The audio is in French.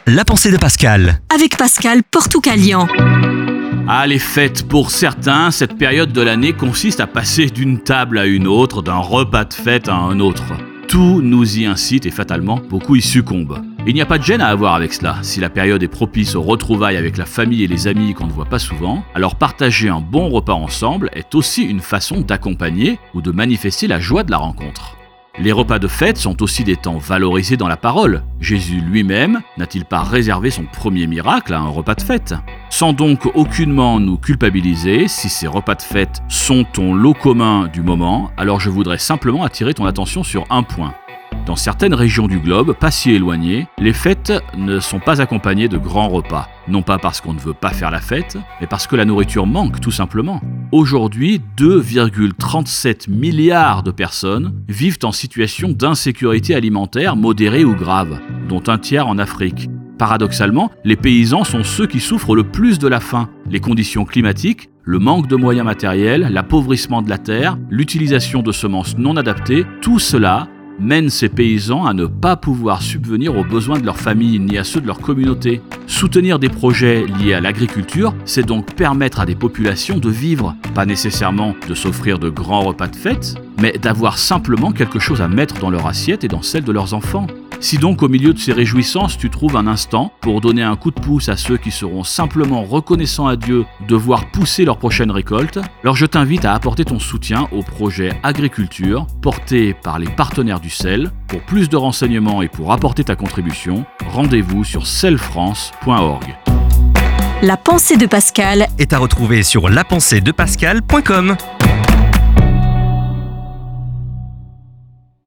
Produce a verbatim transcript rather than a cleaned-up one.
La pensée de Pascal. Avec Pascal Portucalian. Ah, les fêtes, pour certains, cette période de l'année consiste à passer d'une table à une autre, d'un repas de fête à un autre. Tout nous y incite et fatalement, beaucoup y succombent. Il n'y a pas de gêne à avoir avec cela. Si la période est propice aux retrouvailles avec la famille et les amis qu'on ne voit pas souvent, alors partager un bon repas ensemble est aussi une façon d'accompagner ou de manifester la joie de la rencontre. Les repas de fête sont aussi des temps valorisés dans la parole. Jésus lui-même n'a-t-il pas réservé son premier miracle à un repas de fête ? Sans donc aucunement nous culpabiliser, si ces repas de fête sont ton lot commun du moment, alors je voudrais simplement attirer ton attention sur un point. Dans certaines régions du globe, pas si éloignées, les fêtes ne sont pas accompagnées de grands repas. Non pas parce qu'on ne veut pas faire la fête, mais parce que la nourriture manque tout simplement. Aujourd'hui, deux virgule trente-sept milliards de personnes vivent en situation d'insécurité alimentaire modérée ou grave, dont un tiers en Afrique. Paradoxalement, les paysans sont ceux qui souffrent le plus de la faim. Les conditions climatiques, le manque de moyens matériels, l'appauvrissement de la terre, l'utilisation de semences non adaptées, tout cela mène ces paysans à ne pas pouvoir subvenir aux besoins de leur famille ni à ceux de leur communauté. Soutenir des projets liés à l'agriculture, c'est donc permettre à des populations de vivre, pas nécessairement de s'offrir de grands repas de fête, mais d'avoir simplement quelque chose à mettre dans leur assiette et dans celle de leurs enfants. Si donc au milieu de ces réjouissances, tu trouves un instant pour donner un coup de pouce à ceux qui seront simplement reconnaissants à Dieu de voir pousser leur prochaine récolte, alors je t'invite à apporter ton soutien au projet Agriculture porté par les partenaires du C E L. Pour plus de renseignements et pour apporter ta contribution, rendez-vous sur celfrance point org. La pensée de Pascal Est à retrouver sur la pensée de pascal point com.